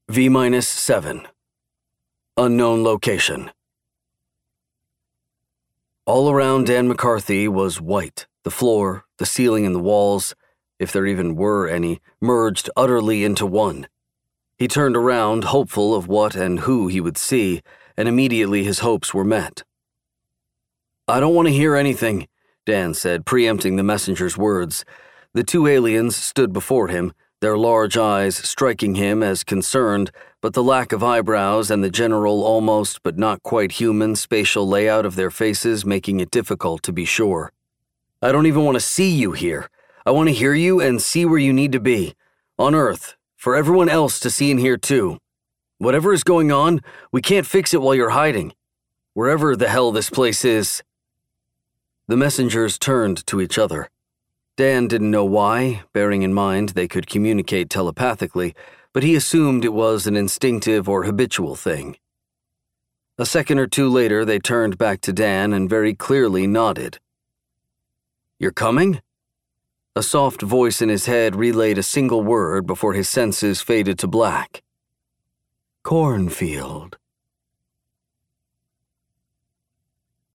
V-7. Unknown location. All around Dan McCarthy was white. The floor, the ceiling and the walls, if there even were any, merged utterly into one. He turned around, hopeful of what and who he would see, and immediately his hopes were met. "I don't want to hear anything," Dan said, preempting the messenger's words. The two aliens stood before him, their large eyes striking him as concerned, but the lack of eyebrows and the general almost but not quite human spatial layout of their faces making it difficult to be sure. "I don't even want to see you here. I want to hear you and see where you need to be. On Earth, for everyone else to see and hear too. Whatever is going on, we can't fix it while you're hiding. Wherever the hell this place is." The messengers turned to each other. Dan didn't know why, bearing in mind they could communicate telepathically, but he assumed it was an instinctive or habitual thing. A second or two later, they turned back to Dan and very clearly nodded. "You're coming?" A soft voice in his head relayed a single word before his senses faded to black. "Cornfield."